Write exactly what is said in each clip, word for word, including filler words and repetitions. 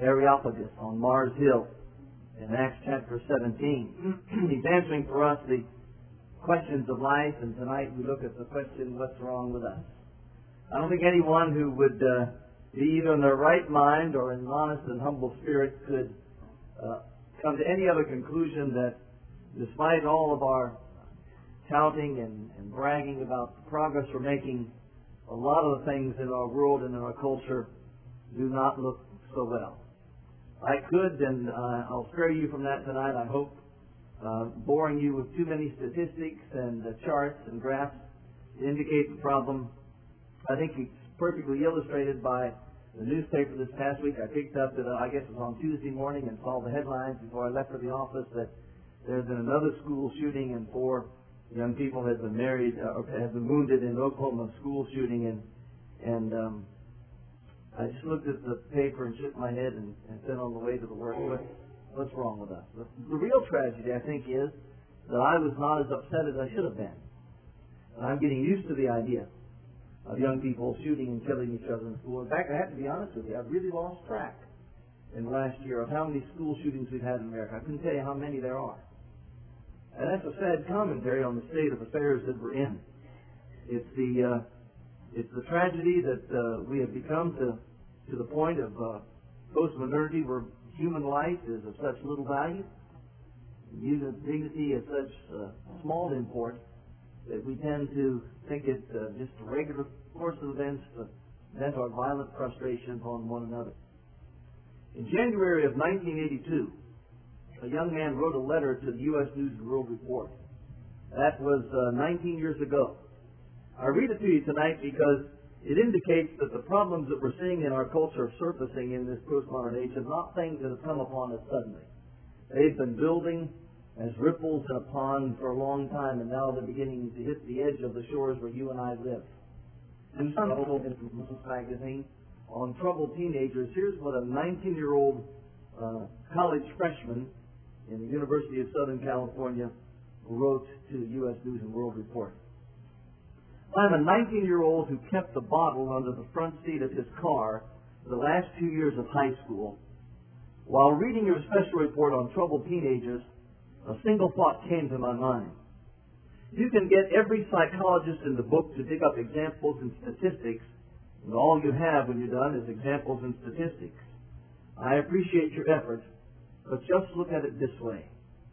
Areopagus on Mars Hill in Acts chapter seventeen. He's answering for us the questions of life, and tonight we look at the question, what's wrong with us? I don't think anyone who would uh, be either in their right mind or in an honest and humble spirit could uh, come to any other conclusion that despite all of our touting and, and bragging about the progress we're making, a lot of the things in our world and in our culture do not look so well. I could, and uh, I'll spare you from that tonight, I hope, uh, boring you with too many statistics and uh, charts and graphs to indicate the problem. I think it's perfectly illustrated by the newspaper this past week. I picked up that, uh, I guess it was on Tuesday morning, and saw the headlines before I left for the office that there's been another school shooting and four young people had been married uh, or had been wounded in Oklahoma school shooting, and and um, I just looked at the paper and shook my head and, and said on the way to the work, what, what's wrong with us? The, the real tragedy, I think, is that I was not as upset as I should have been. And I'm getting used to the idea of young people shooting and killing each other in school. In fact, I have to be honest with you, I've really lost track in the last year of how many school shootings we've had in America. I couldn't tell you how many there are. And that's a sad commentary on the state of affairs that we're in. It's the uh, it's the tragedy that uh, we have become to to the point of uh, post-modernity, where human life is of such little value, human dignity is such uh, small import, that we tend to think it uh, just a regular course of events to vent our violent frustration upon one another. In January of nineteen eighty-two, a young man wrote a letter to the U S News and World Report. That was uh, nineteen years ago. I read it to you tonight because it indicates that the problems that we're seeing in our culture surfacing in this postmodern age are not things that have come upon us suddenly. They've been building as ripples in a pond for a long time, and now they're beginning to hit the edge of the shores where you and I live. In some magazine on troubled teenagers, here's what a nineteen-year-old uh, college freshman in the University of Southern California wrote to the U S News and World Report. I'm a nineteen-year-old who kept a bottle under the front seat of his car for the last two years of high school. While reading your special report on troubled teenagers, a single thought came to my mind. You can get every psychologist in the book to dig up examples and statistics, and all you have when you're done is examples and statistics. I appreciate your effort, but just look at it this way.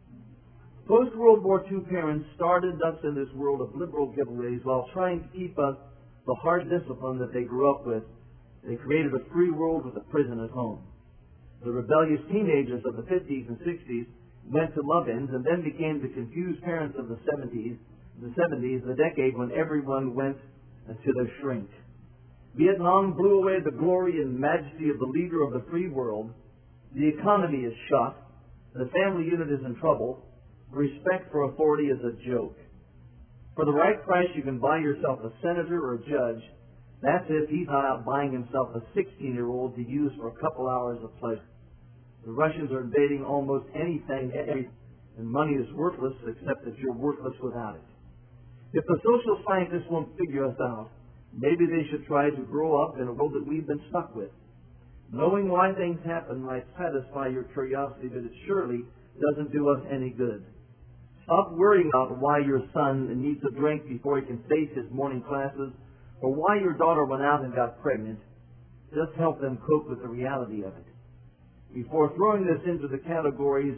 Post-World War Two parents started us in this world of liberal giveaways while trying to keep us the hard discipline that they grew up with. They created a free world with a prison at home. The rebellious teenagers of the fifties and sixties went to love-ins and then became the confused parents of the seventies, the seventies, the decade when everyone went to their shrink. Vietnam blew away the glory and majesty of the leader of the free world. The economy is shot. The family unit is in trouble. Respect for authority is a joke. For the right price, you can buy yourself a senator or a judge. That's if he's not out buying himself a sixteen-year-old to use for a couple hours of pleasure. The Russians are invading almost anything, everything, and money is worthless except that you're worthless without it. If the social scientists won't figure us out, maybe they should try to grow up in a world that we've been stuck with. Knowing why things happen might satisfy your curiosity, but it surely doesn't do us any good. Stop worrying about why your son needs a drink before he can face his morning classes, or why your daughter went out and got pregnant. Just help them cope with the reality of it. Before throwing this into the categories,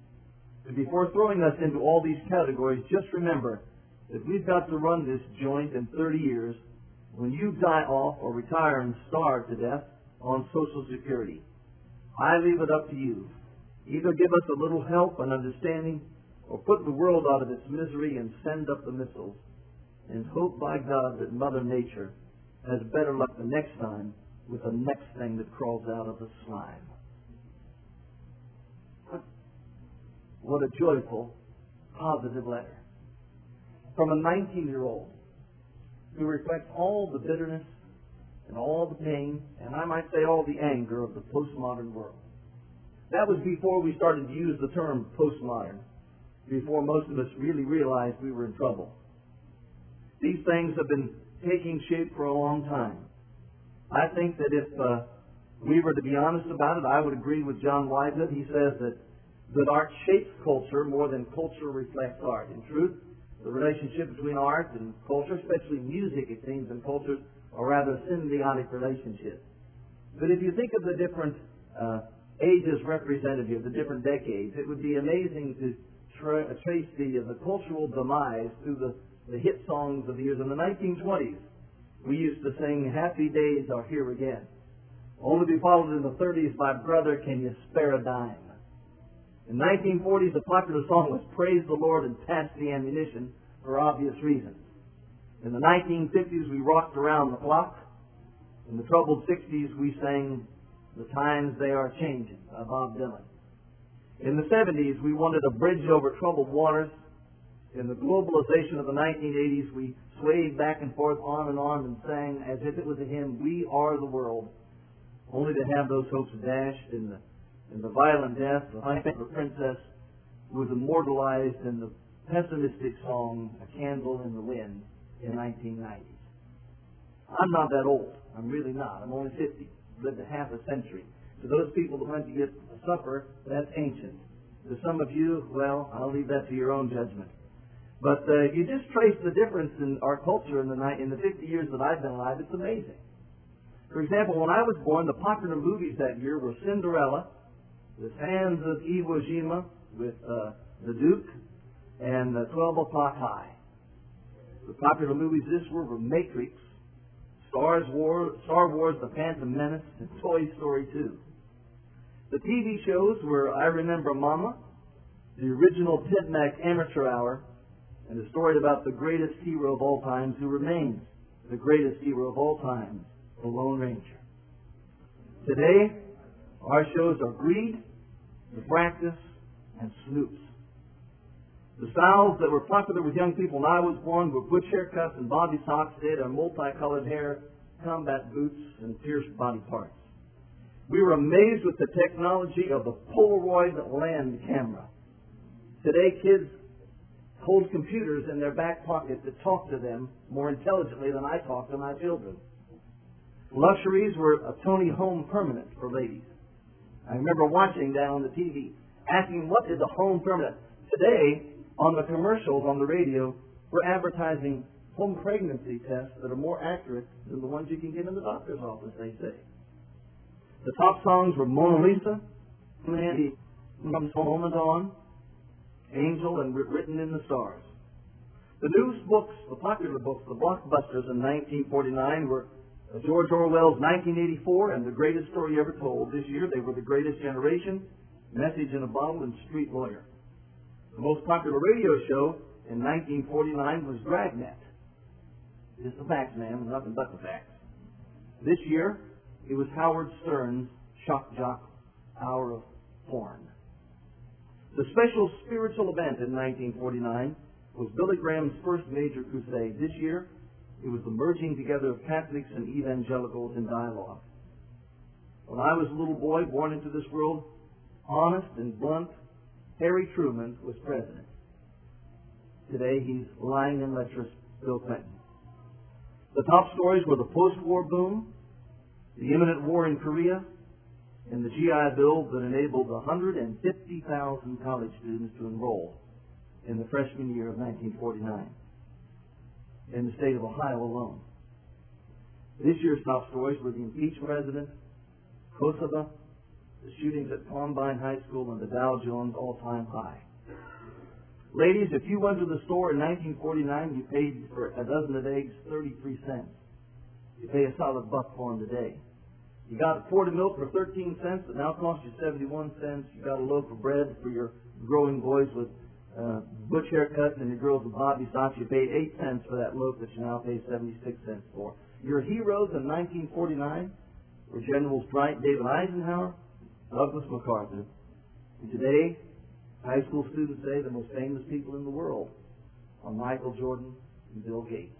before throwing us into all these categories, just remember that we've got to run this joint in thirty years when you die off or retire and starve to death on Social Security. I leave it up to you. Either give us a little help and understanding, or put the world out of its misery and send up the missiles, and hope by God that Mother Nature has better luck the next time with the next thing that crawls out of the slime. What a joyful, positive letter from a nineteen-year-old who reflects all the bitterness and all the pain, and I might say all the anger of the postmodern world. That was before we started to use the term postmodern, before most of us really realized we were in trouble. These things have been taking shape for a long time. I think that if uh, we were to be honest about it, I would agree with John Whitehead. He says that, that art shapes culture more than culture reflects art. In truth, the relationship between art and culture, especially music, it seems, and cultures, are rather symbiotic relationships. But if you think of the different uh, ages represented here, the different decades, it would be amazing to tra- trace the, uh, the cultural demise through the, the hit songs of the years. In the nineteen twenties, we used to sing, "Happy Days Are Here Again," only to be followed in the thirties by "Brother, Can You Spare a Dime?" In the nineteen forties, the popular song was "Praise the Lord and Pass the Ammunition," for obvious reasons. In the nineteen fifties, we rocked around the clock. In the troubled sixties, we sang "The Times They Are Changing" by Bob Dylan. In the seventies, we wanted a bridge over troubled waters. In the globalization of the nineteen eighties, we swayed back and forth on and on and sang as if it was a hymn, "We Are the World," only to have those hopes dashed in the, in the violent death of my favorite princess, who was immortalized in the pessimistic song, "A Candle in the Wind," in nineteen ninety. I'm not that old. I'm really not. I'm only fifty. I've lived a half a century. To those people that went to get supper, that's ancient. To some of you, well, I'll leave that to your own judgment. But uh, you just trace the difference in our culture in the ni- in the fifty years that I've been alive. It's amazing. For example, when I was born, the popular movies that year were Cinderella, with Hands of Iwo Jima, with uh, the Duke, and uh, twelve O'Clock High. The popular movies this year were Matrix, Star Wars, Star Wars, The Phantom Menace, and Toy Story two. The T V shows were I Remember Mama, the original Ted Mack Amateur Hour, and a story about the greatest hero of all times who remains the greatest hero of all times, the Lone Ranger. Today, our shows are Greed, The Practice, and Snoops. The styles that were popular with young people when I was born were butch haircuts and bobby socks. They had multicolored hair, combat boots, and pierced body parts. We were amazed with the technology of the Polaroid land camera. Today, kids hold computers in their back pocket that talk to them more intelligently than I talk to my children. Luxuries were a Tony Home Permanent for ladies. I remember watching that on the T V, asking what is a home permanent. Today, on the commercials on the radio, we're advertising home pregnancy tests that are more accurate than the ones you can get in the doctor's office, they say. The top songs were Mona Lisa, Comes Home and On, Angel, and Written in the Stars. The news books, the popular books, the blockbusters in nineteen forty-nine were George Orwell's nineteen eighty-four and The Greatest Story Ever Told. This year they were The Greatest Generation, Message in a Bottle, and Street Lawyer. The most popular radio show in nineteen forty-nine was Dragnet. Just the facts, man, nothing but the facts. This year, it was Howard Stern's Shock Jock Hour of Porn. The special spiritual event in nineteen forty-nine was Billy Graham's first major crusade. This year, it was the merging together of Catholics and evangelicals in dialogue. When I was a little boy born into this world, honest and blunt, Harry Truman was president. Today, he's lying and lecherous Bill Clinton. The top stories were the post-war boom, the imminent war in Korea, and the G I Bill that enabled one hundred fifty thousand college students to enroll in the freshman year of nineteen forty-nine in the state of Ohio alone. This year's top stories were the impeached president, Kosovo, the shootings at Columbine High School, and the Dow Jones all-time high. Ladies, if you went to the store in nineteen forty-nine, you paid for a dozen of eggs thirty-three cents. You pay a solid buck for them today. You got a quart of milk for thirteen cents that now costs you seventy-one cents. You got a loaf of bread for your growing boys with uh, butch haircuts and your girls with bobby socks. You paid eight cents for that loaf that you now pay seventy-six cents for. Your heroes in nineteen forty-nine were Generals Dwight David Eisenhower, Douglas MacArthur. And today, high school students say the most famous people in the world are Michael Jordan and Bill Gates.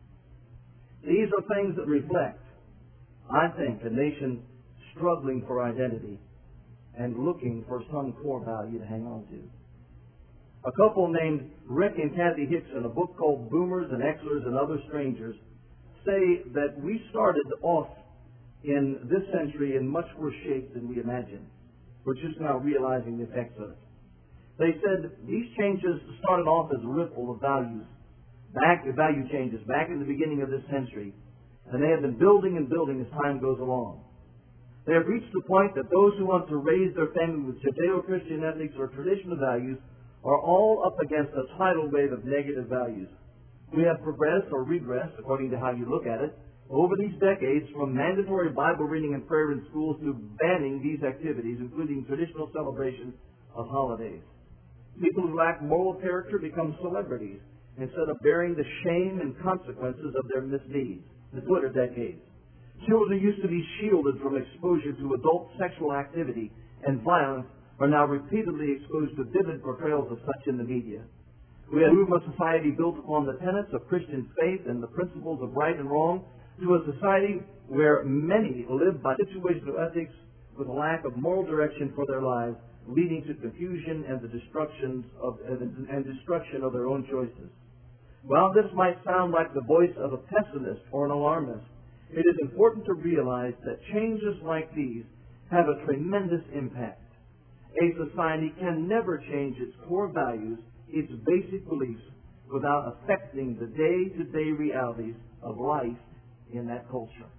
These are things that reflect, I think, a nation struggling for identity and looking for some core value to hang on to. A couple named Rick and Kathy Hicks in a book called Boomers and Xers and Other Strangers say that we started off in this century in much worse shape than we imagined. We're just now realizing the effects of it. They said these changes started off as a ripple of values, back value changes back in the beginning of this century, and they have been building and building as time goes along. They have reached the point that those who want to raise their family with Judeo-Christian ethics or traditional values are all up against a tidal wave of negative values. We have progressed or regressed, according to how you look at it, over these decades from mandatory Bible reading and prayer in schools to banning these activities, including traditional celebrations of holidays. People who lack moral character become celebrities instead of bearing the shame and consequences of their misdeeds. The Twitter decades. Children who used to be shielded from exposure to adult sexual activity and violence are now repeatedly exposed to vivid portrayals of such in the media. We have moved a society built upon the tenets of Christian faith and the principles of right and wrong to a society where many live by situational ethics with a lack of moral direction for their lives, leading to confusion and the destruction of, and destruction of their own choices. While this might sound like the voice of a pessimist or an alarmist, it is important to realize that changes like these have a tremendous impact. A society can never change its core values, its basic beliefs, without affecting the day-to-day realities of life in that culture.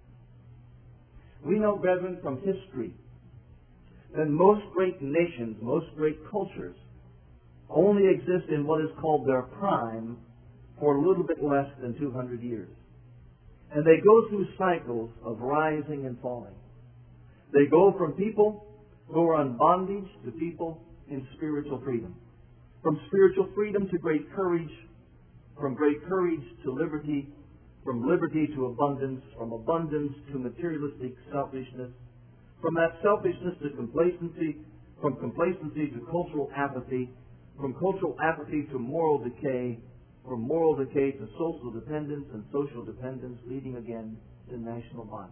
We know, brethren, from history that most great nations, most great cultures, only exist in what is called their prime for a little bit less than two hundred years. And they go through cycles of rising and falling. They go from people who are in bondage to people in spiritual freedom. From spiritual freedom to great courage, from great courage to liberty, from liberty to abundance, from abundance to materialistic selfishness, from that selfishness to complacency, from complacency to cultural apathy, from cultural apathy to moral decay, from moral decay to social dependence, and social dependence leading again to national bondage.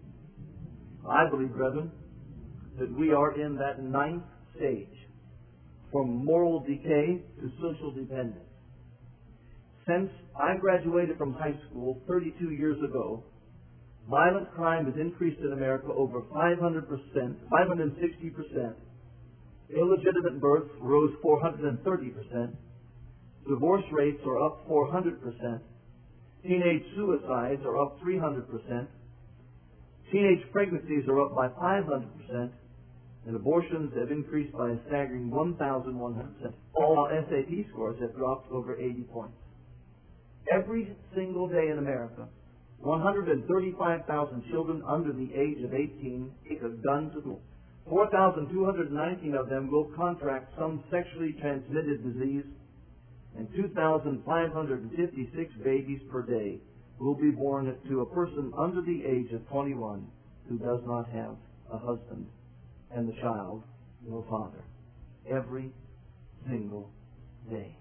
I believe, brethren, that we are in that ninth stage, from moral decay to social dependence. Since I graduated from high school thirty-two years ago, violent crime has increased in America over five hundred percent, five hundred sixty percent. Illegitimate births rose four hundred thirty percent. Divorce rates are up four hundred percent. Teenage suicides are up three hundred percent. Teenage pregnancies are up by five hundred percent. And abortions have increased by a staggering one thousand one hundred percent. All S A T scores have dropped over eighty points. Every single day in America, one hundred thirty-five thousand children under the age of eighteen take a gun to school. four thousand two hundred nineteen of them will contract some sexually transmitted disease, and two thousand five hundred fifty-six babies per day will be born to a person under the age of twenty-one who does not have a husband and the child no father. Every single day.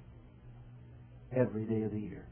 Every day of the year.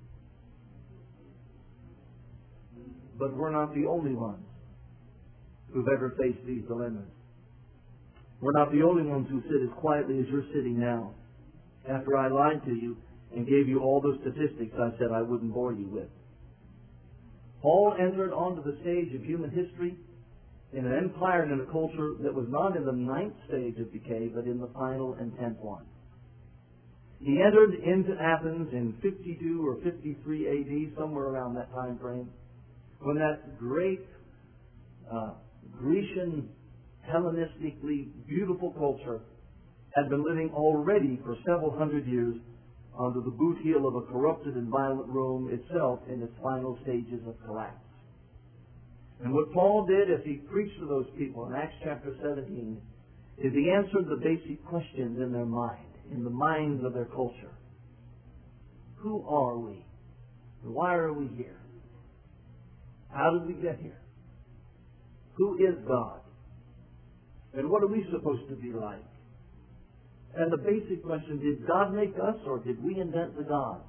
But we're not the only ones who've ever faced these dilemmas. We're not the only ones who sit as quietly as you're sitting now, after I lied to you and gave you all those statistics I said I wouldn't bore you with. Paul entered onto the stage of human history in an empire and in a culture that was not in the ninth stage of decay, but in the final and tenth one. He entered into Athens in fifty-two or fifty-three A D, somewhere around that time frame, when that great uh, Grecian, Hellenistically beautiful culture had been living already for several hundred years under the boot heel of a corrupted and violent Rome itself in its final stages of collapse. And what Paul did as he preached to those people in Acts chapter seventeen is he answered the basic questions in their mind, in the minds of their culture. Who are we? Why are we here? How did we get here? Who is God? And what are we supposed to be like? And the basic question, did God make us or did we invent the gods?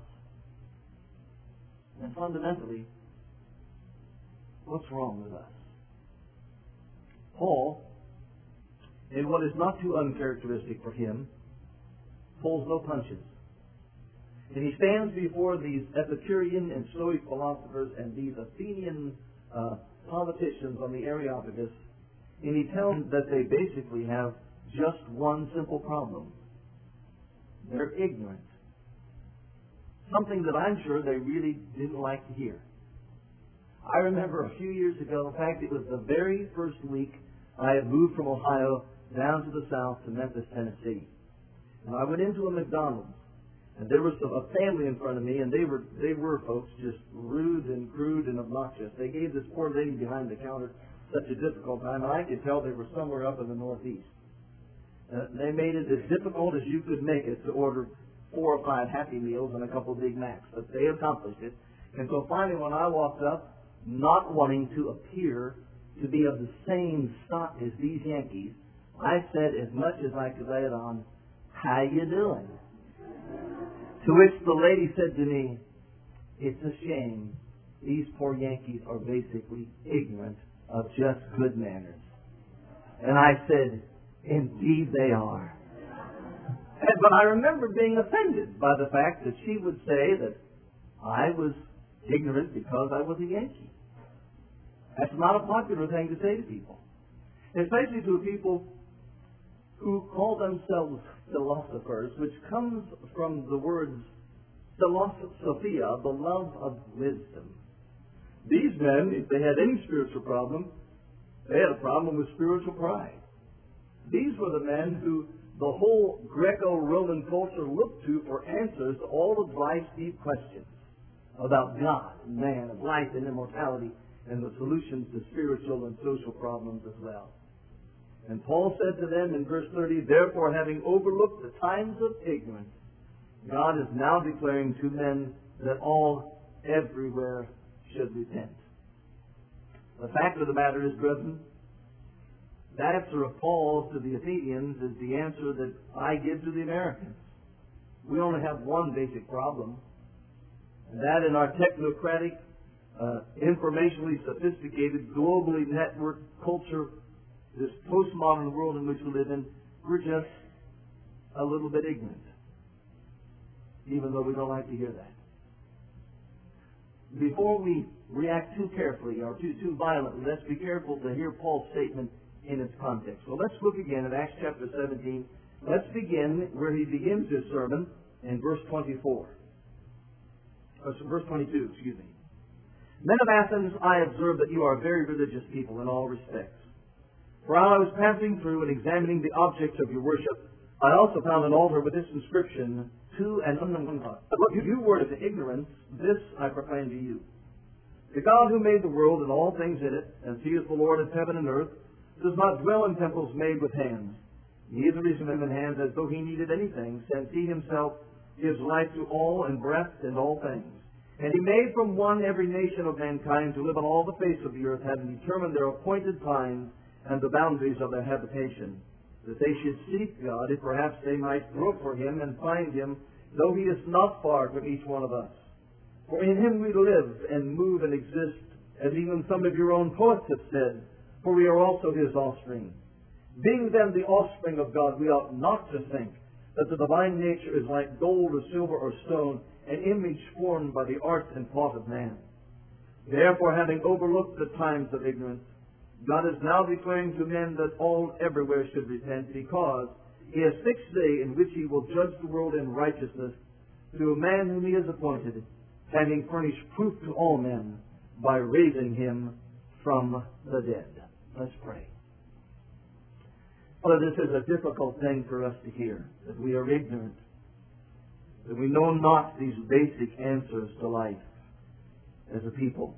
And fundamentally, what's wrong with us? Paul, in what is not too uncharacteristic for him, pulls no punches. And he stands before these Epicurean and Stoic philosophers and these Athenian uh, politicians on the Areopagus, and he tells them that they basically have just one simple problem. They're ignorant. Something that I'm sure they really didn't like to hear. I remember a few years ago, in fact, it was the very first week I had moved from Ohio down to the south to Memphis, Tennessee. And I went into a McDonald's, and there was a family in front of me, and they were, they were, folks, just rude and crude and obnoxious. They gave this poor lady behind the counter such a difficult time, and I could tell they were somewhere up in the Northeast. Uh, they made it as difficult as you could make it to order four or five Happy Meals and a couple of Big Macs, but they accomplished it. And so finally, when I walked up, not wanting to appear to be of the same stock as these Yankees, I said as much as I could lay it on, "How you doing?" To which the lady said to me, "It's a shame. These poor Yankees are basically ignorant of just good manners." And I said, "Indeed they are." And, but I remember being offended by the fact that she would say that I was ignorant because I was a Yankee. That's not a popular thing to say to people, especially to people who call themselves philosophers, which comes from the words philosophia, the love of wisdom. These men, if they had any spiritual problem, they had a problem with spiritual pride. These were the men who the whole Greco-Roman culture looked to for answers to all of life's deep questions about God and man and life and immortality and the solutions to spiritual and social problems as well. And Paul said to them in verse thirty, "Therefore, having overlooked the times of ignorance, God is now declaring to men that all everywhere should repent." The fact of the matter is, brethren, that answer of Paul's to the Athenians is the answer that I give to the Americans. We only have one basic problem, and that in our technocratic, uh, informationally sophisticated, globally networked culture, this postmodern world in which we live in, we're just a little bit ignorant, even though we don't like to hear that. Before we react too carefully or too, too violently, let's be careful to hear Paul's statement in its context. So let's look again at Acts chapter seventeen. Let's begin where he begins his sermon in verse twenty-four. Or verse twenty-two, excuse me. "Men of Athens, I observe that you are a very religious people in all respects. For while I was passing through and examining the objects of your worship, I also found an altar with this inscription, To an unknown God. What you were to ignorance, this I proclaim to you. The God who made the world and all things in it, and he is the Lord of heaven and earth, does not dwell in temples made with hands. Neither is him in hands as though he needed anything, since he himself gives life to all and breath in all things. And he made from one every nation of mankind to live on all the face of the earth, having determined their appointed times and the boundaries of their habitation, that they should seek God, if perhaps they might look for him and find him, though he is not far from each one of us. For in him we live and move and exist, as even some of your own poets have said, for we are also his offspring. Being then the offspring of God, we ought not to think that the divine nature is like gold or silver or stone, an image formed by the art and thought of man. Therefore, having overlooked the times of ignorance, God is now declaring to men that all everywhere should repent, because he has fixed a day in which he will judge the world in righteousness through a man whom he has appointed, having furnished proof to all men by raising him from the dead." Let's pray. Father, this is a difficult thing for us to hear, that we are ignorant, that we know not these basic answers to life as a people.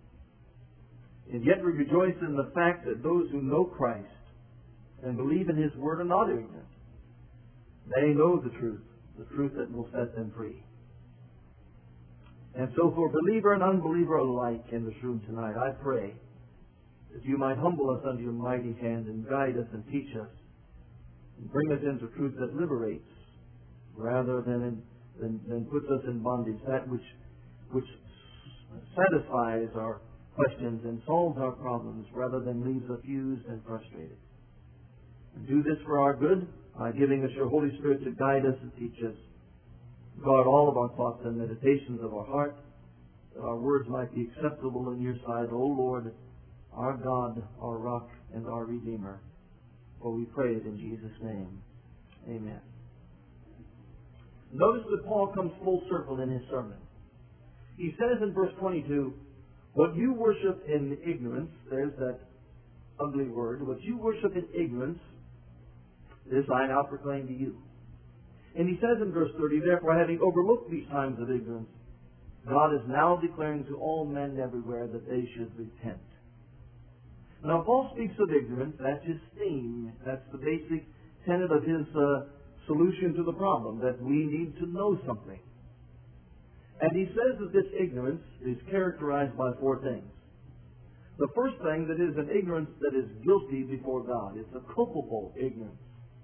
And yet we rejoice in the fact that those who know Christ and believe in his word are not ignorant. They know the truth, the truth that will set them free. And so for believer and unbeliever alike in this room tonight, I pray that you might humble us under your mighty hand and guide us and teach us and bring us into truth that liberates rather than, in, than, than puts us in bondage, that which, which satisfies our questions and solves our problems rather than leaves us used and frustrated. And do this for our good by giving us your Holy Spirit to guide us and teach us. Guard all of our thoughts and meditations of our heart, that our words might be acceptable in your sight, O Lord, our God, our rock, and our Redeemer. For we pray it in Jesus' name. Amen. Notice that Paul comes full circle in his sermon. He says in verse twenty-two, what you worship in ignorance, there's that ugly word, what you worship in ignorance, this I now proclaim to you. And he says in verse thirty, therefore having overlooked these times of ignorance, God is now declaring to all men everywhere that they should repent. Now Paul speaks of ignorance, that's his theme, that's the basic tenet of his uh, solution to the problem, that we need to know something. And he says that this ignorance is characterized by four things. The first thing, that is an ignorance that is guilty before God. It's a culpable ignorance.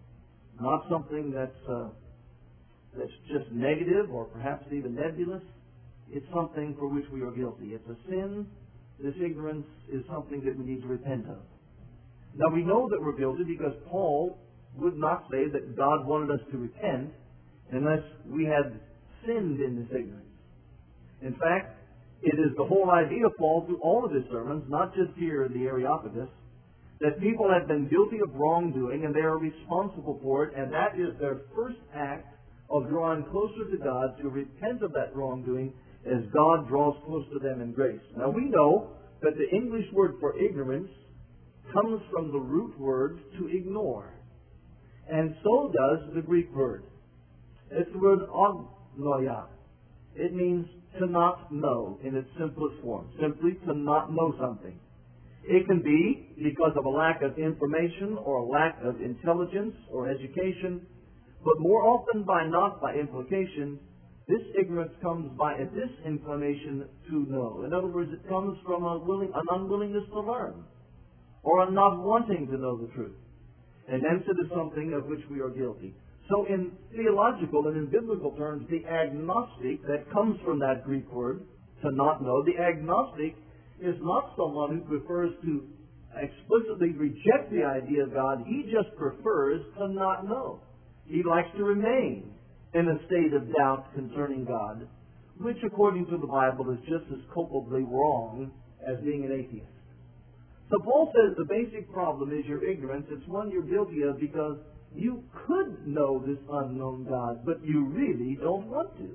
Not something that's, uh, that's just negative or perhaps even nebulous. It's something for which we are guilty. It's a sin. This ignorance is something that we need to repent of. Now we know that we're guilty because Paul would not say that God wanted us to repent unless we had sinned in this ignorance. In fact, it is the whole idea of Paul through all of his sermons, not just here in the Areopagus, that people have been guilty of wrongdoing and they are responsible for it, and that is their first act of drawing closer to God, to repent of that wrongdoing as God draws close to them in grace. Now we know that the English word for ignorance comes from the root word to ignore. And so does the Greek word. It's the word agnoia. It means to not know in its simplest form. Simply to not know something. It can be because of a lack of information or a lack of intelligence or education, but more often by not by implication, this ignorance comes by a disinclination to know. In other words, it comes from a willing, an unwillingness to learn, or a not wanting to know the truth. And hence it is something of which we are guilty. So in theological and in biblical terms, the agnostic that comes from that Greek word, to not know, the agnostic is not someone who prefers to explicitly reject the idea of God. He just prefers to not know. He likes to remain in a state of doubt concerning God, which according to the Bible is just as culpably wrong as being an atheist. So Paul says the basic problem is your ignorance. It's one you're guilty of because you could know this unknown God, but you really don't want to.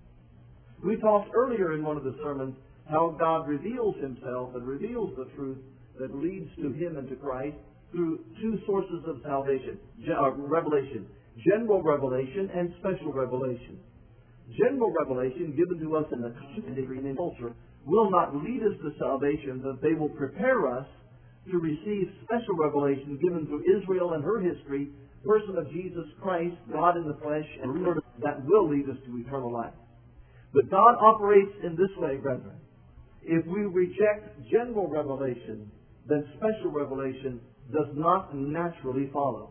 We talked earlier in one of the sermons how God reveals himself and reveals the truth that leads to him and to Christ through two sources of salvation, uh, revelation. General revelation and special revelation. General revelation given to us in the Christian culture will not lead us to salvation, but they will prepare us to receive special revelation given to Israel and her history, person of Jesus Christ, God in the flesh, and that will lead us to eternal life. But God operates in this way, brethren. If we reject general revelation, then special revelation does not naturally follow.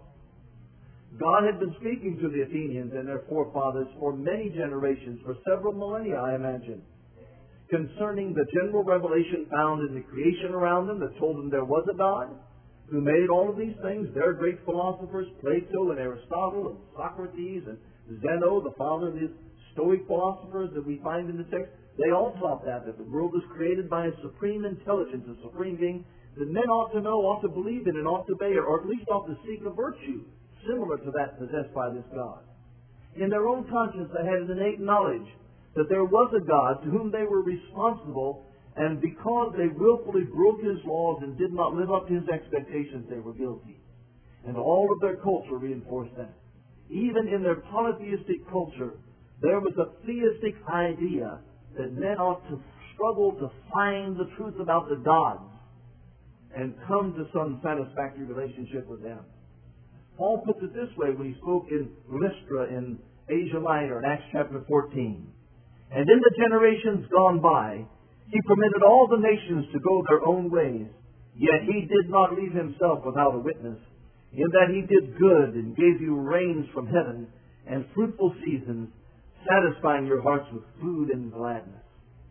God had been speaking to the Athenians and their forefathers for many generations, for several millennia, I imagine, concerning the general revelation found in the creation around them that told them there was a God who made all of these things. Their great philosophers, Plato and Aristotle and Socrates and Zeno, the father of these Stoic philosophers that we find in the text, they all taught that, that the world was created by a supreme intelligence, a supreme being, that men ought to know, ought to believe in, and ought to obey, or at least ought to seek a virtue similar to that possessed by this God. In their own conscience, they had an innate knowledge that there was a God to whom they were responsible, and because they willfully broke his laws and did not live up to his expectations, they were guilty. And all of their culture reinforced that. Even in their polytheistic culture, there was a theistic idea that men ought to struggle to find the truth about the gods and come to some satisfactory relationship with them. Paul puts it this way when he spoke in Lystra in Asia Minor in Acts chapter fourteen. And in the generations gone by, he permitted all the nations to go their own ways, yet he did not leave himself without a witness, in that he did good and gave you rains from heaven and fruitful seasons, satisfying your hearts with food and gladness.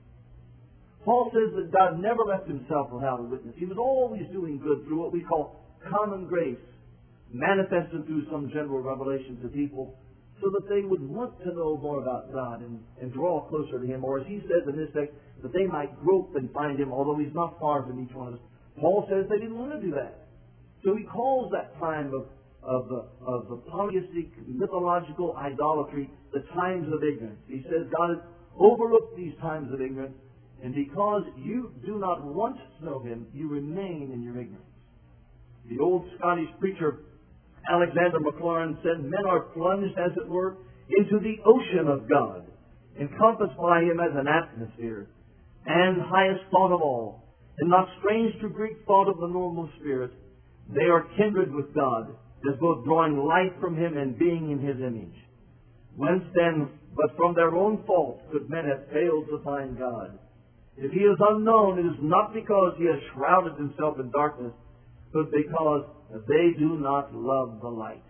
Paul says that God never left himself without a witness. He was always doing good through what we call common grace, manifested through some general revelation to people, so that they would want to know more about God and, and draw closer to him, or as he says in this text, that they might grope and find him, although he's not far from each one of us. Paul says they didn't want to do that. So he calls that time of, of, the, of the polytheistic, mythological idolatry the times of ignorance. He says God has overlooked these times of ignorance, and because you do not want to know Him, you remain in your ignorance. The old Scottish preacher Alexander Maclaren said, men are plunged, as it were, into the ocean of God, encompassed by Him as an atmosphere, and highest thought of all, and not strange to Greek thought of the normal spirit, they are kindred with God, as both drawing life from Him and being in His image. Whence then, but from their own fault, could men have failed to find God? If He is unknown, it is not because He has shrouded Himself in darkness, but because they do not love the light.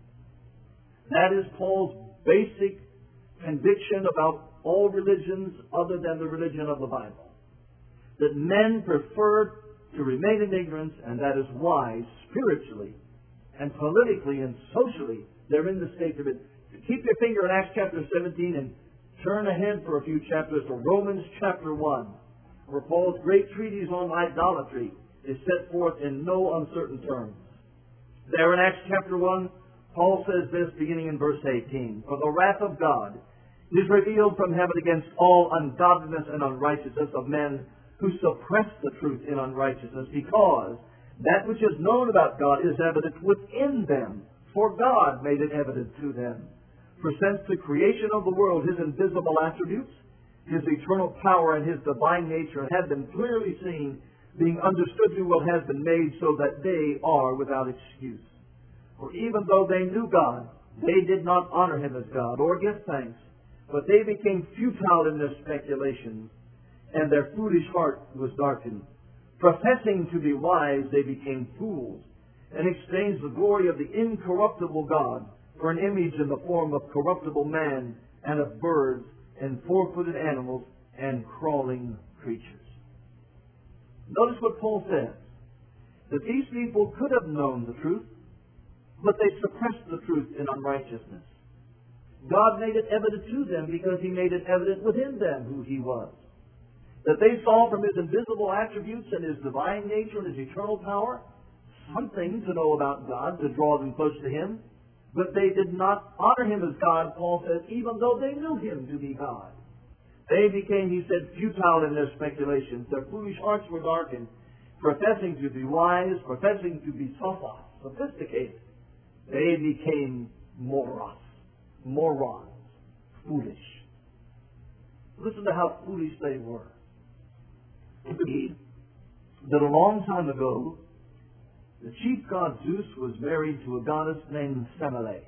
That is Paul's basic conviction about all religions other than the religion of the Bible. That men prefer to remain in ignorance, and that is why, spiritually and politically and socially, they're in the state of it. Keep your finger in Acts chapter seventeen and turn ahead for a few chapters to Romans chapter one, where Paul's great treatise on idolatry is set forth in no uncertain terms. There in Acts chapter one, Paul says this, beginning in verse eighteen, for the wrath of God is revealed from heaven against all ungodliness and unrighteousness of men who suppress the truth in unrighteousness, because that which is known about God is evident within them, for God made it evident to them. For since the creation of the world, His invisible attributes, His eternal power, and His divine nature have been clearly seen, being understood through what has been made, so that they are without excuse. For even though they knew God, they did not honor Him as God, or give thanks, but they became futile in their speculations, and their foolish heart was darkened. Professing to be wise, they became fools, and exchanged the glory of the incorruptible God for an image in the form of corruptible man, and of birds, and four-footed animals, and crawling creatures. Notice what Paul says, that these people could have known the truth, but they suppressed the truth in unrighteousness. God made it evident to them because He made it evident within them who He was. That they saw from His invisible attributes and His divine nature and His eternal power something to know about God to draw them close to Him, but they did not honor Him as God, Paul says, even though they knew Him to be God. They became, he said, futile in their speculations. Their foolish hearts were darkened, professing to be wise, professing to be sophos, sophisticated. They became moros, morons, foolish. Listen to how foolish they were. That a long time ago, the chief god Zeus was married to a goddess named Semele.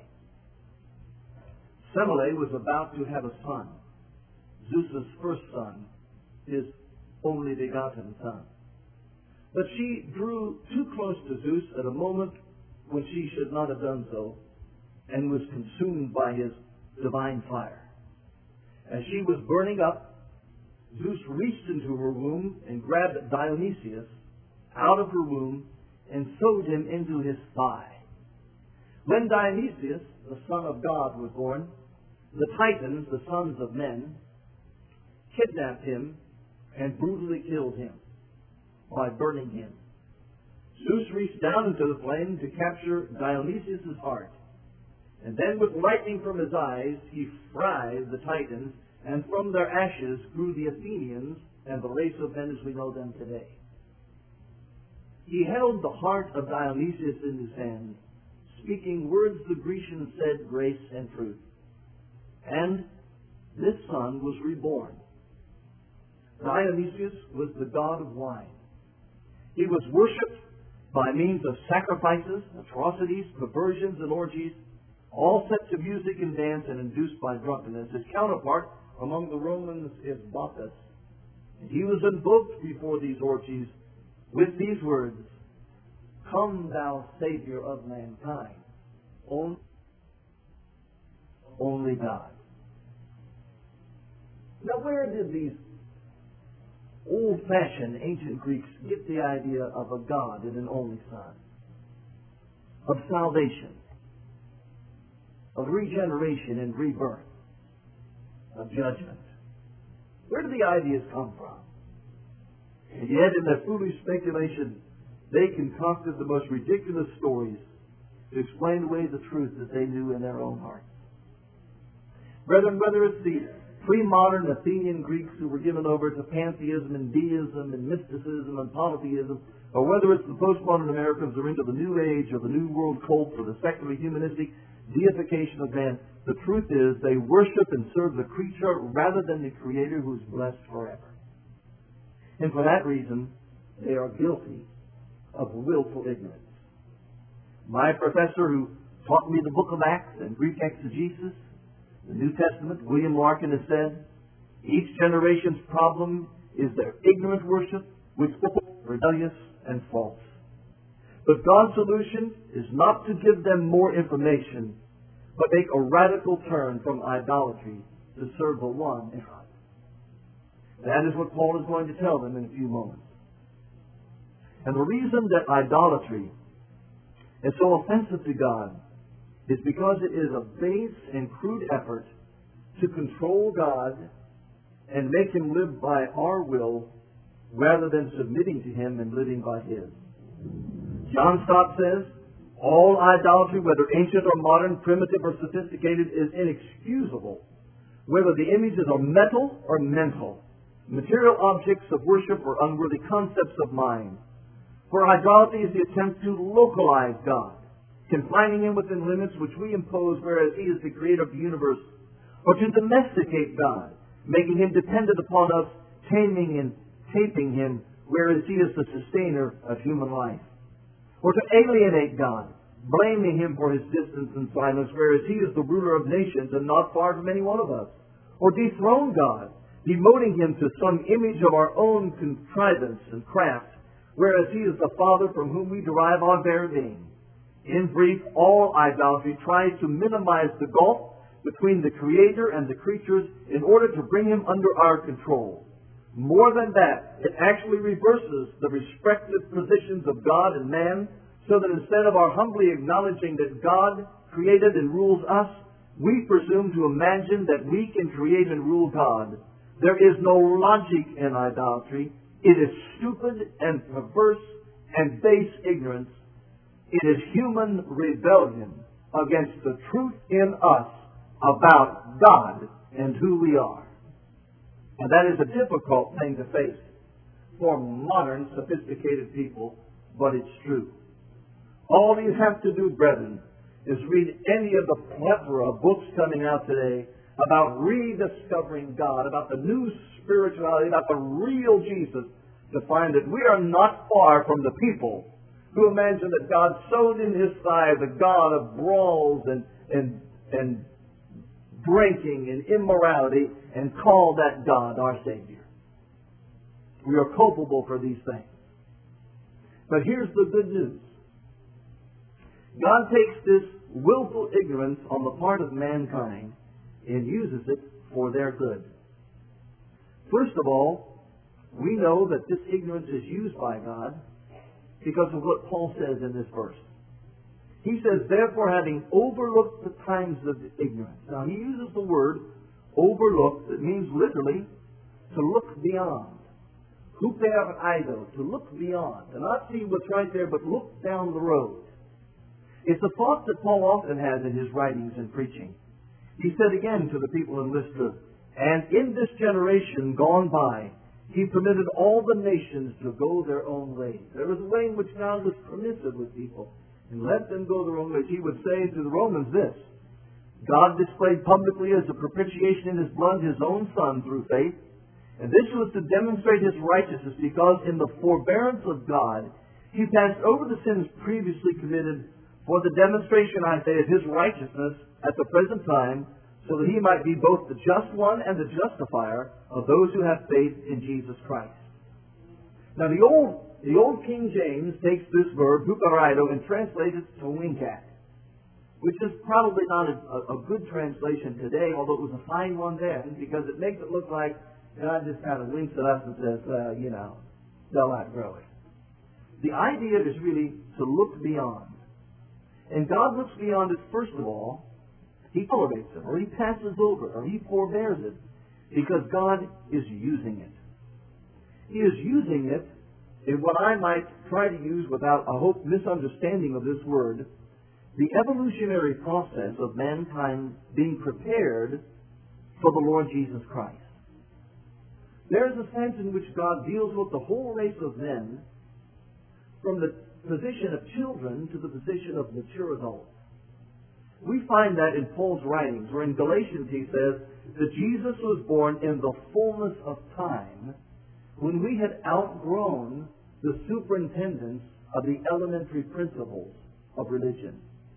Semele was about to have a son, Zeus's first son, his only begotten son. But she drew too close to Zeus at a moment when she should not have done so, and was consumed by his divine fire. As she was burning up, Zeus reached into her womb and grabbed Dionysius out of her womb and sewed him into his thigh. When Dionysius, the son of God, was born, the Titans, the sons of men, kidnapped him and brutally killed him by burning him. Zeus reached down into the flame to capture Dionysius' heart, and then with lightning from his eyes he fried the Titans, and from their ashes grew the Athenians and the race of men as we know them today. He held the heart of Dionysius in his hand, speaking words the Grecians said, grace and truth. And this son was reborn. Dionysius was the god of wine. He was worshipped by means of sacrifices, atrocities, perversions, and orgies, all set to music and dance and induced by drunkenness. His counterpart among the Romans is Bacchus. And he was invoked before these orgies with these words, come thou Savior of mankind, only, only God. Now where did these old-fashioned ancient Greeks get the idea of a God and an only Son? Of salvation, of regeneration and rebirth, of judgment. Where do the ideas come from? And yet in their foolish speculation, they concocted the most ridiculous stories to explain away the truth that they knew in their own hearts. Brethren, whether it's the pre-modern Athenian Greeks who were given over to pantheism and deism and mysticism and polytheism, or whether it's the postmodern Americans who are into the New Age or the New World cult or the secular humanistic deification of man, the truth is they worship and serve the creature rather than the Creator who is blessed forever. And for that reason, they are guilty of willful ignorance. My professor who taught me the book of Acts and Greek exegesis, the New Testament, William Larkin, has said, each generation's problem is their ignorant worship, which is rebellious and false. But God's solution is not to give them more information, but make a radical turn from idolatry to serve the one God. That is what Paul is going to tell them in a few moments. And the reason that idolatry is so offensive to God is because it is a base and crude effort to control God and make Him live by our will rather than submitting to Him and living by His. John Stott says, all idolatry, whether ancient or modern, primitive or sophisticated, is inexcusable, whether the images are metal or mental, material objects of worship or unworthy concepts of mind. For idolatry is the attempt to localize God, confining Him within limits which we impose, whereas He is the creator of the universe, or to domesticate God, making Him dependent upon us, taming and taping Him, whereas He is the sustainer of human life. Or to alienate God, blaming Him for His distance and silence, whereas He is the ruler of nations and not far from any one of us. Or dethrone God, demoting Him to some image of our own contrivance and craft, whereas He is the Father from whom we derive our very being. In brief, all idolatry tries to minimize the gulf between the Creator and the creatures in order to bring Him under our control. More than that, it actually reverses the respective positions of God and man, so that instead of our humbly acknowledging that God created and rules us, we presume to imagine that we can create and rule God. There is no logic in idolatry. It is stupid and perverse and base ignorance. It is human rebellion against the truth in us about God and who we are. And that is a difficult thing to face for modern, sophisticated people, but it's true. All you have to do, brethren, is read any of the plethora of books coming out today about rediscovering God, about the new spirituality, about the real Jesus, to find that we are not far from the people who imagine that God sewed in His thigh the God of brawls and, and, and drinking and immorality and call that God our Savior. We are culpable for these things. But here's the good news. God takes this willful ignorance on the part of mankind and uses it for their good. First of all, we know that this ignorance is used by God because of what Paul says in this verse. He says, therefore, having overlooked the times of ignorance. Now, he uses the word overlook that means literally to look beyond. Huper aido, to look beyond. To not see what's right there, but look down the road. It's a thought that Paul often has in his writings and preaching. He said again to the people in Lystra, and in this generation gone by, He permitted all the nations to go their own ways. There was a way in which God was permissive with people and let them go their own ways. He would say to the Romans this, God displayed publicly as a propitiation in His blood His own Son through faith, and this was to demonstrate His righteousness, because in the forbearance of God He passed over the sins previously committed for the demonstration, I say, of His righteousness at the present time, so that He might be both the just one and the justifier of those who have faith in Jesus Christ. Now the old the old King James takes this verb, huperaido, and translates it to wink at, which is probably not a, a good translation today, although it was a fine one then, because it makes it look like God just kind of winks at us and says, well, you know, they'll outgrow it. The idea is really to look beyond. And God looks beyond it, first of all. He tolerates it, or He passes over it, or He forbears it, because God is using it. He is using it in what I might try to use without a hope misunderstanding of this word, the evolutionary process of mankind being prepared for the Lord Jesus Christ. There is a sense in which God deals with the whole race of men from the position of children to the position of mature adults. We find that in Paul's writings, where in Galatians he says that Jesus was born in the fullness of time, when we had outgrown the superintendence of the elementary principles of religion.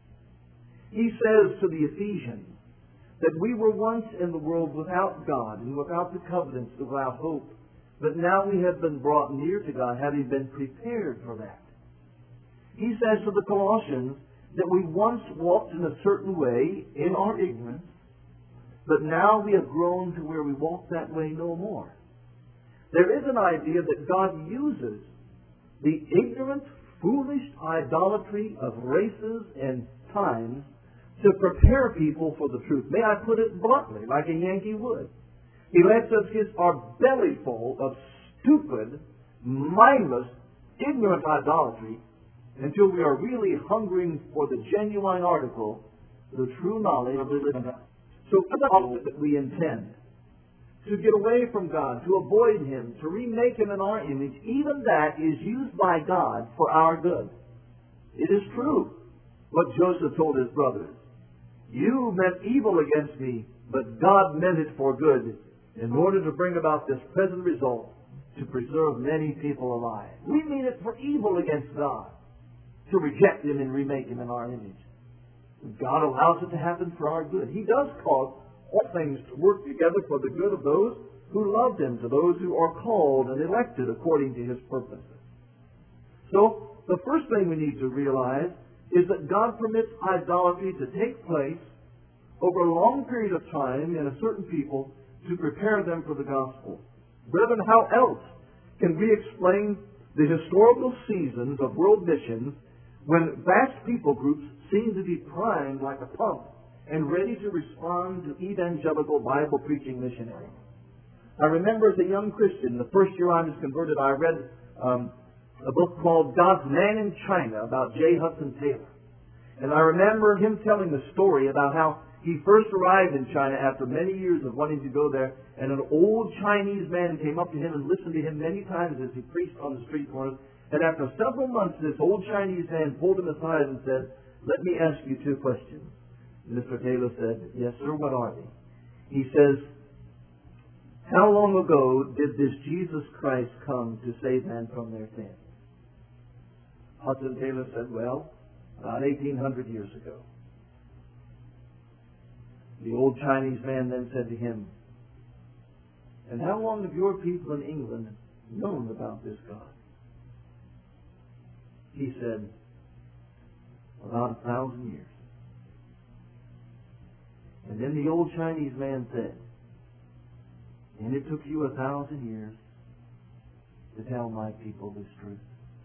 He says to the Ephesians that we were once in the world without God and without the covenants and without hope, but now we have been brought near to God, having been prepared for that. He says to the Colossians that we once walked in a certain way in our ignorance, but now we have grown to where we walk that way no more. There is an idea that God uses the ignorant, foolish idolatry of races and times to prepare people for the truth. May I put it bluntly, like a Yankee would? He lets us get our belly full of stupid, mindless, ignorant idolatry until we are really hungering for the genuine article, the true knowledge of the living God. So all that we intend to get away from God, to avoid Him, to remake Him in our image, even that is used by God for our good. It is true what Joseph told his brothers. You meant evil against me, but God meant it for good, in order to bring about this present result, to preserve many people alive. We mean it for evil against God, to reject Him and remake Him in our image. God allows it to happen for our good. He does cause all things to work together for the good of those who love Him, to those who are called and elected according to His purposes. So, the first thing we need to realize is that God permits idolatry to take place over a long period of time in a certain people to prepare them for the gospel. Brethren, how else can we explain the historical seasons of world missions when vast people groups seem to be primed like a pump and ready to respond to evangelical Bible-preaching missionaries? I remember as a young Christian, the first year I was converted, I read um, a book called God's Man in China about J. Hudson Taylor. And I remember him telling the story about how he first arrived in China after many years of wanting to go there, and an old Chinese man came up to him and listened to him many times as he preached on the street corners. And after several months, this old Chinese man pulled him aside and said, "Let me ask you two questions." Mister Taylor said, "Yes, sir, what are they?" He says, "How long ago did this Jesus Christ come to save men from their sins?" Hudson Taylor said, "Well, about eighteen hundred years ago." The old Chinese man then said to him, "And how long have your people in England known about this God?" He said, "About a thousand years." And then the old Chinese man said, "And it took you a thousand years to tell my people this truth."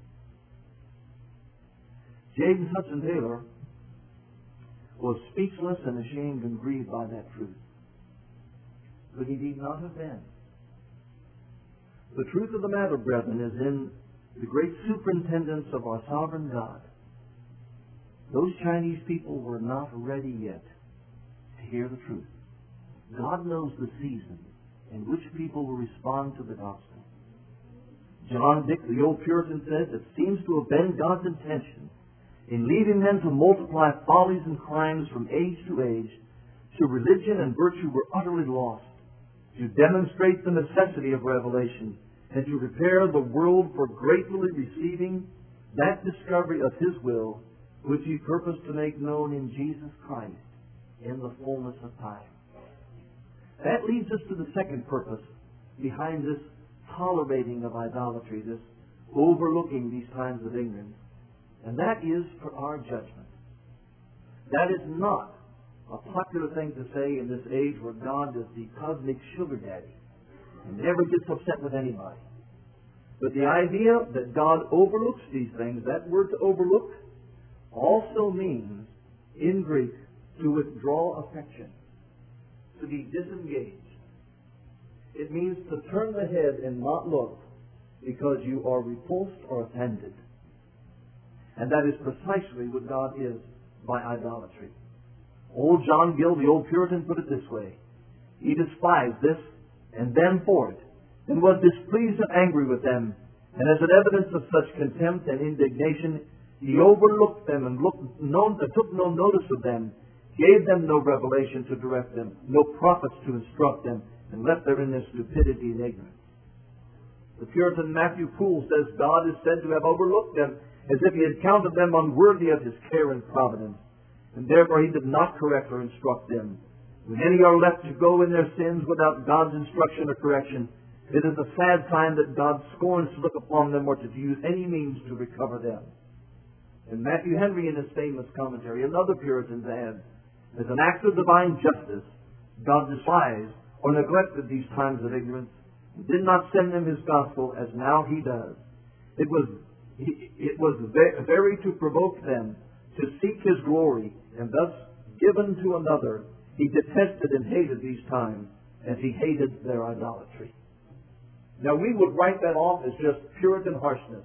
James Hudson Taylor was speechless and ashamed and grieved by that truth. But he need not have been. The truth of the matter, brethren, is in the great superintendence of our sovereign God. Those Chinese people were not ready yet to hear the truth. God knows the season in which people will respond to the gospel. John Dick, the old Puritan, says it seems to have been God's intention in leading men to multiply follies and crimes from age to age, till religion and virtue were utterly lost, to demonstrate the necessity of revelation, and to prepare the world for gratefully receiving that discovery of His will, which He purposed to make known in Jesus Christ in the fullness of time. That leads us to the second purpose behind this tolerating of idolatry, this overlooking these times of ignorance. And that is for our judgment. That is not a popular thing to say in this age where God is the cosmic sugar daddy and never gets upset with anybody. But the idea that God overlooks these things, that word to overlook, also means, in Greek, to withdraw affection, to be disengaged. It means to turn the head and not look, because you are repulsed or offended. And that is precisely what God is by idolatry. Old John Gill, the old Puritan, put it this way. He despised this and them for it, and was displeased and angry with them. And as an evidence of such contempt and indignation, he overlooked them and looked, no, took no notice of them, gave them no revelation to direct them, no prophets to instruct them, and left them in their stupidity and ignorance. The Puritan Matthew Poole says God is said to have overlooked them as if he had counted them unworthy of his care and providence, and therefore he did not correct or instruct them. When any are left to go in their sins without God's instruction or correction, it is a sad time that God scorns to look upon them or to use any means to recover them. And Matthew Henry, in his famous commentary, another Puritan adds, as an act of divine justice, God despised or neglected these times of ignorance, and did not send them his gospel as now he does. It was, it was very to provoke them to seek his glory, and thus given to another, he detested and hated these times, as he hated their idolatry. Now we would write that off as just Puritan harshness.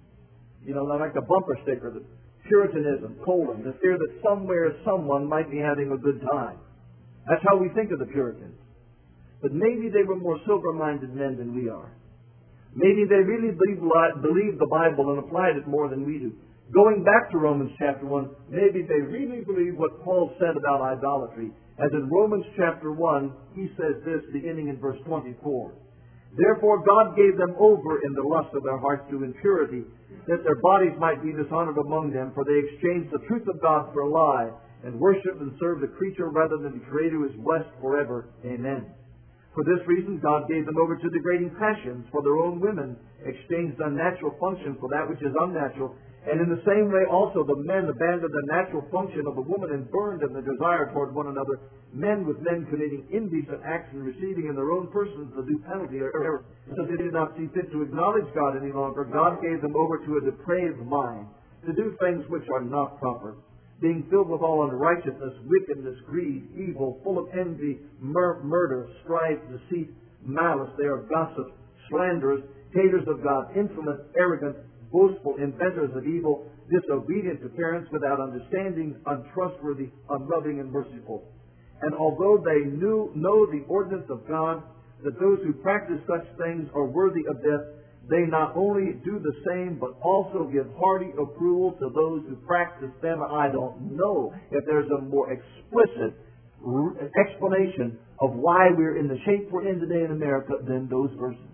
You know, like a bumper sticker, the Puritanism, colon, the fear that somewhere someone might be having a good time. That's how we think of the Puritans. But maybe they were more sober-minded men than we are. Maybe they really believed, believed the Bible and applied it more than we do. Going back to Romans chapter one, maybe they really believed what Paul said about idolatry. As in Romans chapter one, he says this, beginning in verse twenty-four. Therefore God gave them over in the lust of their hearts to impurity, that their bodies might be dishonored among them, for they exchanged the truth of God for a lie, and worshipped and served the creature rather than the Creator who is blessed forever. Amen. For this reason God gave them over to degrading passions for their own women, exchanged unnatural function for that which is unnatural, and in the same way also the men abandoned the natural function of a woman and burned in the desire toward one another, men with men committing indecent acts and receiving in their own persons the due penalty of error. So they did not see fit to acknowledge God any longer. God gave them over to a depraved mind, to do things which are not proper, being filled with all unrighteousness, wickedness, greed, evil, full of envy, mur- murder, strife, deceit, malice. They are gossips, slanderers, haters of God, infamous, arrogant, boastful, inventors of evil, disobedient to parents, without understanding, untrustworthy, unloving, and merciful. And although they knew know the ordinance of God, that those who practice such things are worthy of death, they not only do the same, but also give hearty approval to those who practice them. I don't know if there's a more explicit explanation of why we're in the shape we're in today in America than those verses.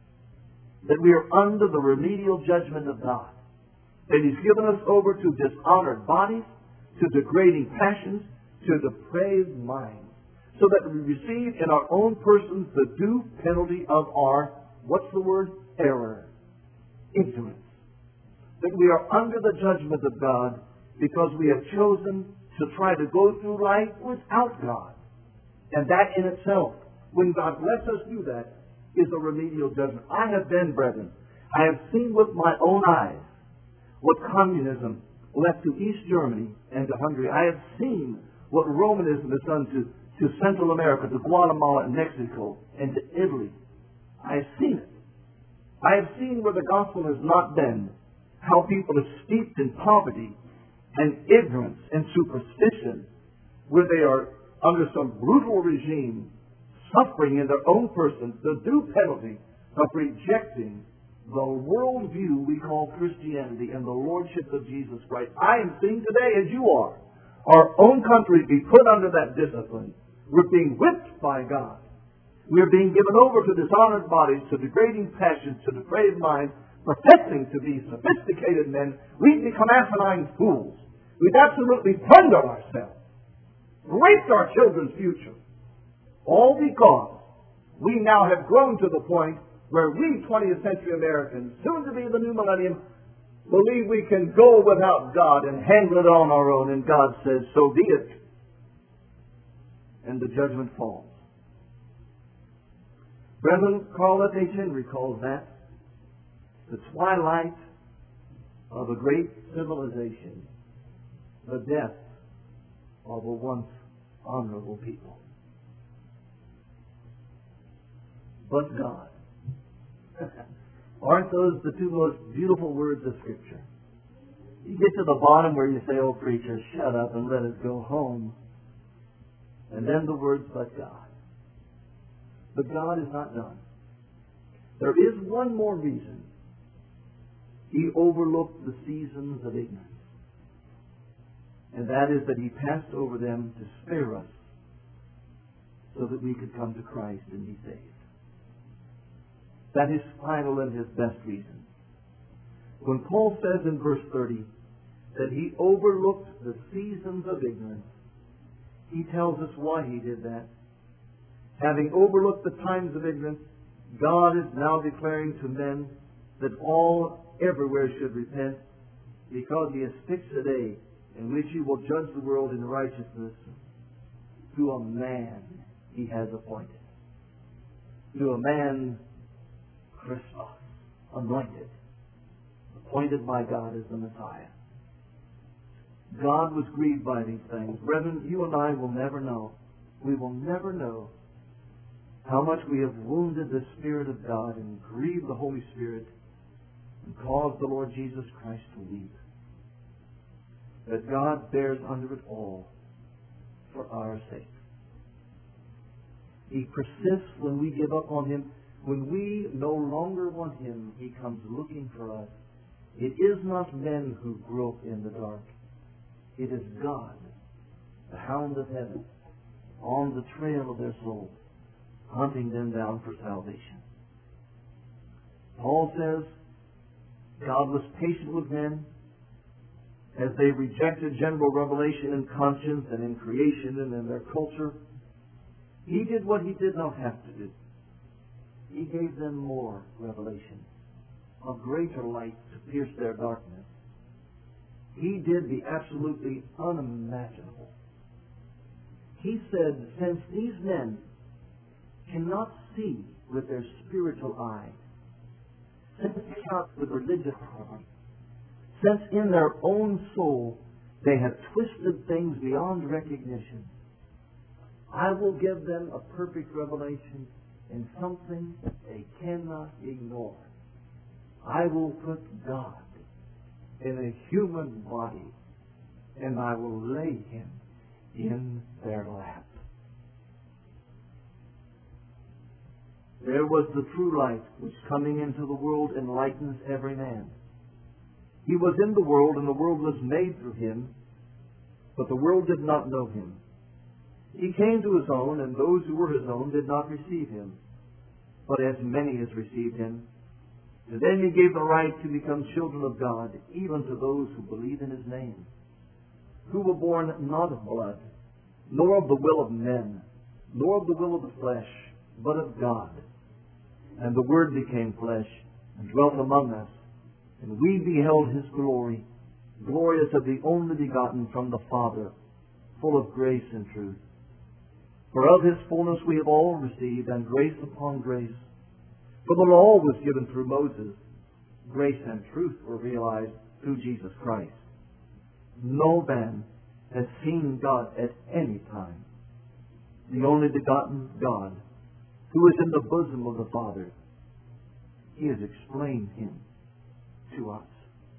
That we are under the remedial judgment of God. That He's given us over to dishonored bodies, to degrading passions, to depraved minds, so that we receive in our own persons the due penalty of our, what's the word? Error. Ignorance. That we are under the judgment of God because we have chosen to try to go through life without God. And that in itself, when God lets us do that, is a remedial judgment. I have been, brethren, I have seen with my own eyes what communism left to East Germany and to Hungary. I have seen what Romanism has done to, to Central America, to Guatemala and Mexico, and to Italy. I have seen it. I have seen where the gospel has not been, how people are steeped in poverty and ignorance and superstition, where they are under some brutal regime, suffering in their own persons the due penalty of rejecting the worldview we call Christianity and the Lordship of Jesus Christ. I am seeing today, as you are, our own country be put under that discipline. We're being whipped by God. We're being given over to dishonored bodies, to degrading passions, to depraved minds, professing to be sophisticated men. We've become asinine fools. We've absolutely plundered ourselves, raped our children's future, all because we now have grown to the point where we, twentieth century Americans, soon to be the new millennium, believe we can go without God and handle it on our own, and God says, so be it. And the judgment falls. Brethren, Carl F H Henry calls that the twilight of a great civilization, the death of a once honorable people. But God. Aren't those the two most beautiful words of Scripture? You get to the bottom where you say, oh, preacher, shut up and let us go home. And then the words, but God. But God is not done. There is one more reason. He overlooked the seasons of ignorance. And that is that He passed over them to spare us so that we could come to Christ and be saved. That is final and His best reason. When Paul says in verse thirty that He overlooked the seasons of ignorance, he tells us why He did that. Having overlooked the times of ignorance, God is now declaring to men that all everywhere should repent, because He has fixed a day in which He will judge the world in righteousness to a man He has appointed. To a man, Christos, anointed, appointed by God as the Messiah. God was grieved by these things. Brethren, you and I will never know. We will never know how much we have wounded the Spirit of God and grieved the Holy Spirit and caused the Lord Jesus Christ to weep. That God bears under it all for our sake. He persists when we give up on Him. When we no longer want Him, He comes looking for us. It is not men who grope in the dark. It is God, the hound of heaven, on the trail of their souls, hunting them down for salvation. Paul says God was patient with men as they rejected general revelation in conscience and in creation and in their culture. He did what He did not have to do. He gave them more revelation, a greater light to pierce their darkness. He did the absolutely unimaginable. He said, since these men cannot see with their spiritual eye, since they cannot with religious eye, since in their own soul they have twisted things beyond recognition, I will give them a perfect revelation in something they cannot ignore. I will put God in a human body, and I will lay Him in their lap. There was the true light which coming into the world enlightens every man. He was in the world, and the world was made through Him, but the world did not know Him. He came to His own, and those who were His own did not receive Him. But as many as received Him, to them He gave the right to become children of God, even to those who believe in His name, who were born not of blood, nor of the will of men, nor of the will of the flesh, but of God. And the Word became flesh and dwelt among us, and we beheld His glory, glorious of the only begotten from the Father, full of grace and truth. For of His fullness we have all received, and grace upon grace. For the law was given through Moses. Grace and truth were realized through Jesus Christ. No man has seen God at any time. The only begotten God, who is in the bosom of the Father, He has explained Him to us.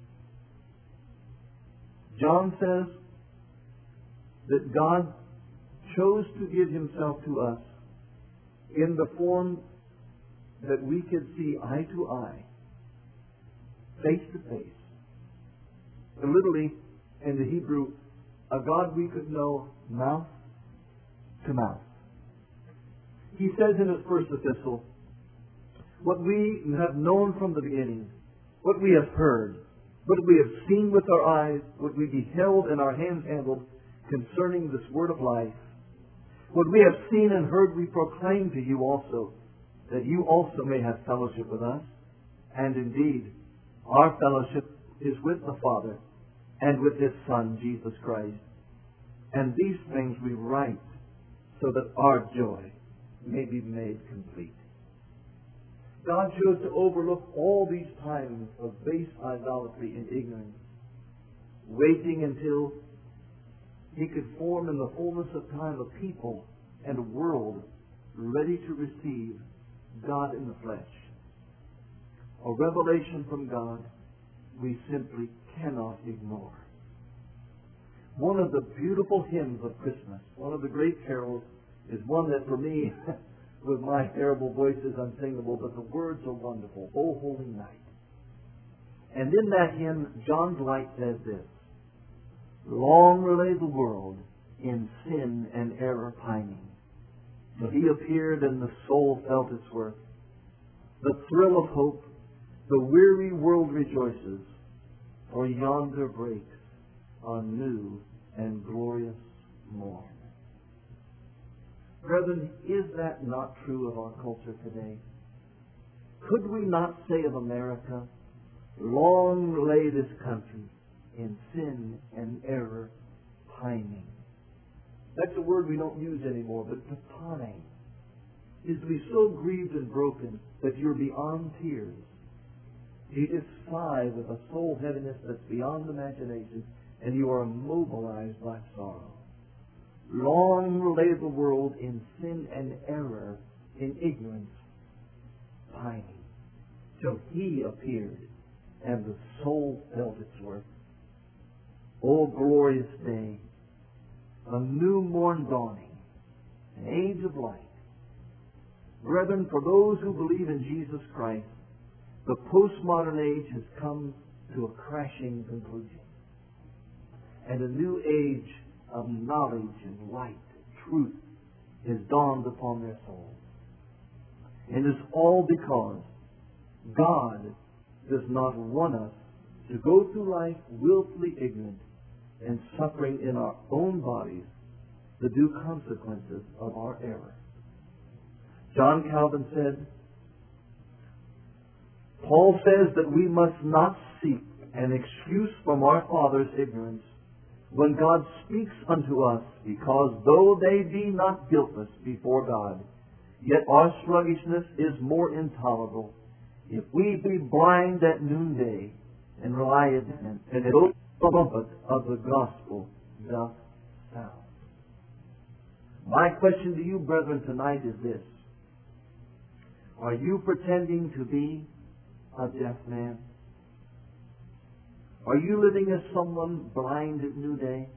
John says that God chose to give Himself to us in the form that we could see eye to eye, face to face. And literally, in the Hebrew, a God we could know mouth to mouth. He says in His first epistle, what we have known from the beginning, what we have heard, what we have seen with our eyes, what we beheld and our hands handled concerning this word of life, what we have seen and heard we proclaim to you also, that you also may have fellowship with us. And indeed, our fellowship is with the Father and with His Son, Jesus Christ. And these things we write so that our joy may be made complete. God chose to overlook all these times of base idolatry and ignorance, waiting until He could form in the fullness of time a people and a world ready to receive God in the flesh. a revelation from God we simply cannot ignore. One of the beautiful hymns of Christmas, one of the great carols, is one that for me, with my terrible voice, is unsingable, but the words are wonderful. O Holy Night. And in that hymn, John Dwight says this: long lay the world in sin and error pining, but He appeared and the soul felt its worth. The thrill of hope, the weary world rejoices, for yonder breaks a new and glorious morn. Brethren, is that not true of our culture today? Could we not say of America, long lay this country in sin and error pining? That's a word we don't use anymore, but to pine is to be so grieved and broken that you're beyond tears. You just sigh with a soul heaviness that's beyond imagination, and you are immobilized by sorrow. Long lay the world in sin and error, in ignorance, pining, till He appeared, and the soul felt its worth. O glorious day, a new morn dawning, an age of light. Brethren, for those who believe in Jesus Christ, the postmodern age has come to a crashing conclusion. And a new age of knowledge and light and truth has dawned upon their souls. And it's all because God does not want us to go through life willfully ignorant and suffering in our own bodies the due consequences of our error. John Calvin said, Paul says that we must not seek an excuse from our father's ignorance when God speaks unto us, because though they be not guiltless before God, yet our sluggishness is more intolerable if we be blind at noonday and rely in and the trumpet of the gospel doth sound. My question to you, brethren, tonight is this: are you pretending to be a deaf man? Are you living as someone blind at noonday?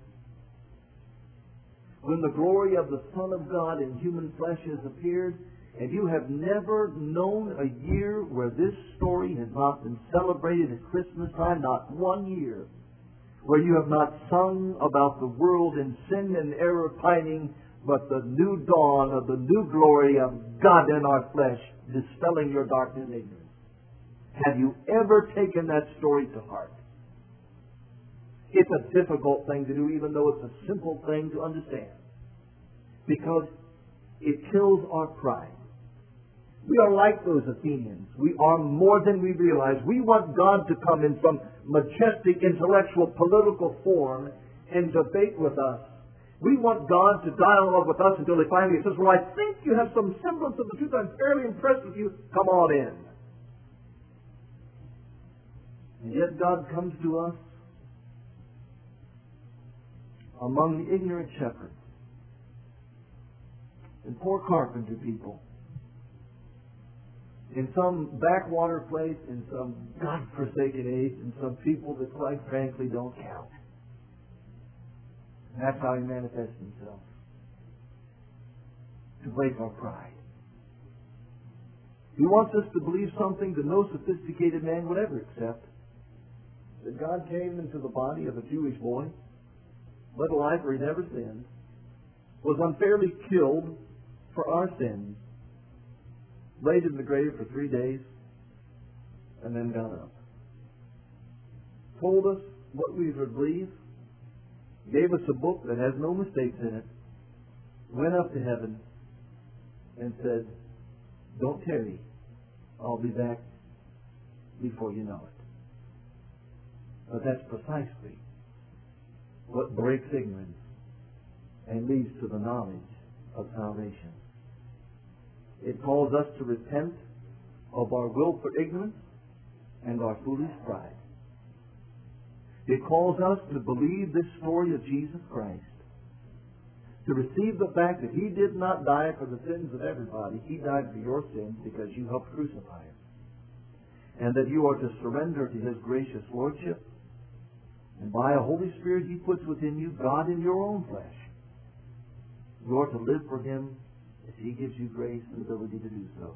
When the glory of the Son of God in human flesh has appeared, and you have never known a year where this story has not been celebrated at Christmas time, not one year, where you have not sung about the world in sin and error pining, but the new dawn of the new glory of God in our flesh dispelling your darkness and ignorance. Have you ever taken that story to heart? It's a difficult thing to do, even though it's a simple thing to understand, because it kills our pride. We are like those Athenians. We are more than we realize. We want God to come in some majestic, intellectual, political form and debate with us. We want God to dialogue with us until He finally says, well, I think you have some semblance of the truth. I'm fairly impressed with you. Come on in. And yet God comes to us among the ignorant shepherds and poor carpenter people in some backwater place, in some God-forsaken age, in some people that quite frankly don't count. And that's how He manifests Himself, to break our pride. He wants us to believe something that no sophisticated man would ever accept, that God came into the body of a Jewish boy, led a life where He never sinned, was unfairly killed for our sins, laid in the grave for three days, and then got up. Told us what we would believe, gave us a book that has no mistakes in it, went up to heaven, and said, don't tarry, I'll be back before you know it. But that's precisely what breaks ignorance and leads to the knowledge of salvation. It calls us to repent of our willful ignorance and our foolish pride. It calls us to believe this story of Jesus Christ, to receive the fact that He did not die for the sins of everybody. He died for your sins because you helped crucify Him. and that you are to surrender to His gracious Lordship. And by a Holy Spirit He puts within you God in your own flesh. You are to live for Him as He gives you grace and ability to do so.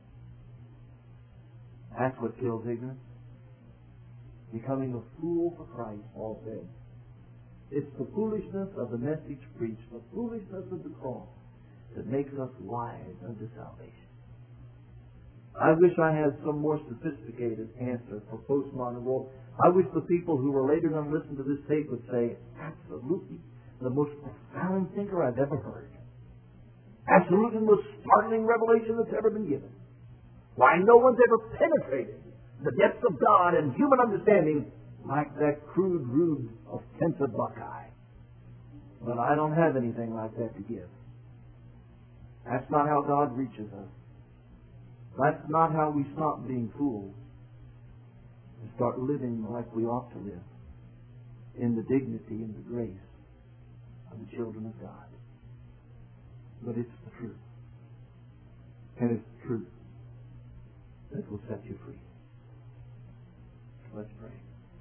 That's what kills ignorance. Becoming a fool for Christ, Paul said. It's the foolishness of the message preached, the foolishness of the cross, that makes us wise unto salvation. I wish I had some more sophisticated answer for postmodern world. I wish the people who were later going to listen to this tape would say, absolutely, the most profound thinker I've ever heard. Absolutely the most startling revelation that's ever been given. Why, no one's ever penetrated the depths of God and human understanding like that crude rube of Kenta Buckeye. But I don't have anything like that to give. That's not how God reaches us. That's not how we stop being fools and start living like we ought to live, in the dignity and the grace of the children of God. But it's the truth. And it's the truth that will set you free. Let's pray.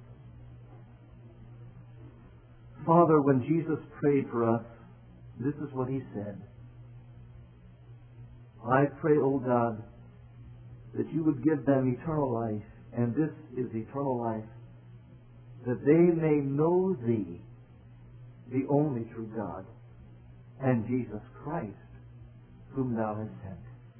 Father, when Jesus prayed for us, this is what He said. I pray, O God, that you would give them eternal life, and this is eternal life, that they may know Thee, the only true God, and Jesus Christ, whom Thou hast sent.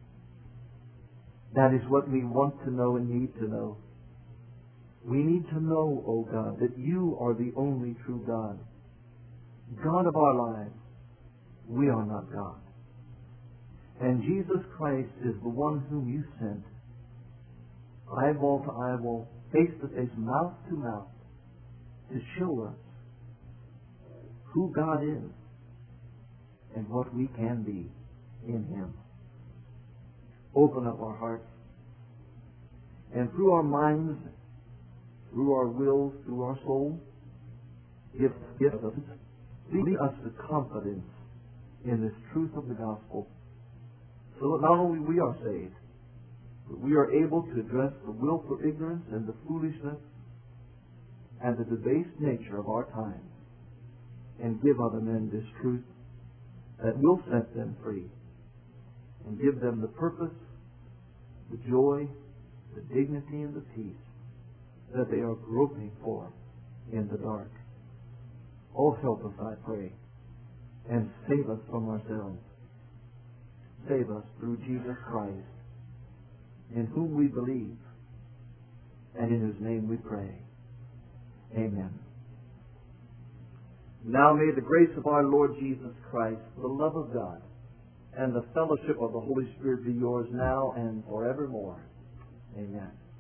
That is what we want to know and need to know. We need to know, O God, that you are the only true God. God of our lives. We are not God. And Jesus Christ is the one whom you sent, eyeball to eyeball, face to face, mouth to mouth, to show us who God is and what we can be in Him. Open up our hearts, and through our minds, through our wills, through our souls, give, give us, lead us to confidence in this truth of the gospel, so that not only we are saved, but we are able to address the willful ignorance and the foolishness and the debased nature of our time, and give other men this truth that will set them free and give them the purpose, the joy, the dignity, and the peace that they are groping for in the dark. Oh, help us, I pray, and save us from ourselves. Save us through Jesus Christ, in whom we believe, and in whose name we pray. Amen. Now may the grace of our Lord Jesus Christ, the love of God, and the fellowship of the Holy Spirit be yours now and forevermore. Amen.